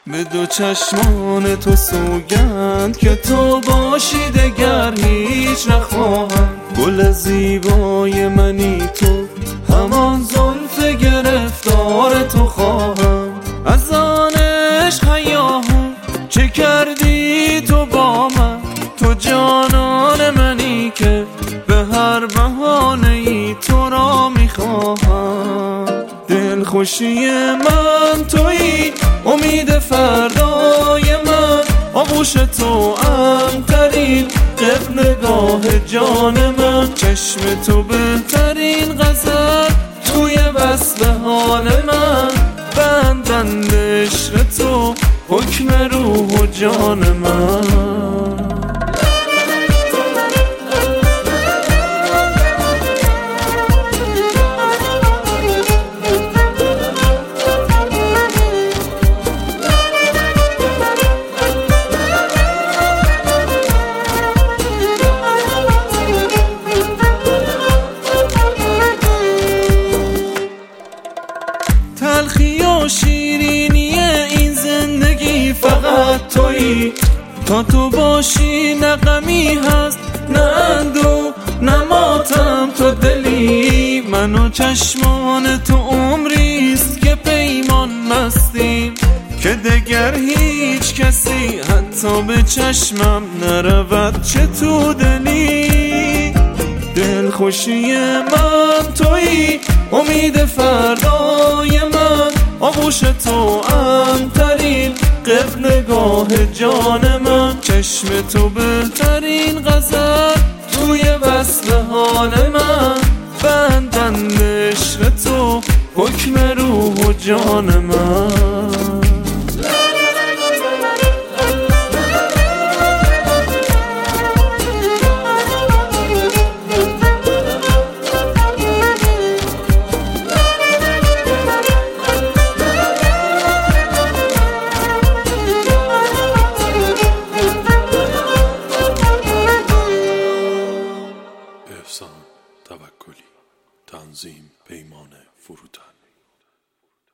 به دو چشمان تو سوگند که تو باشی دگر هیچ نخواهم. گل زیبای منی تو، همان زلف گرفتار تو خواهم. از آن عشق هیاهو چه کردی تو با من، تو جانان منی که به هر بهانه ای تو را میخواهم. دل خوشی من تویی، امید فردای من، آغوش تو امترین قف نگاه جان من. چشم تو بهترین غزل توی وصف حال من، بندند عشق تو حکم روح و جان من. تلخی و شیرینی این زندگی فقط تویی، تا تو باشی نه غمی هست نه اندو نه ماتم. تو دلی من و چشمان تو عمریست که پیمان مستیم، که دگر هیچ کسی حتی به چشمم نرود چه تو دلی. دل خوشی من تویی، امید فردای من، آغوش تو امترین قف نگاه جان من. چشم تو بهترین غزل توی وصف حال من، بندند عشق تو حکم روح و جان من. توکلی، تنظیم پیمان فروتن.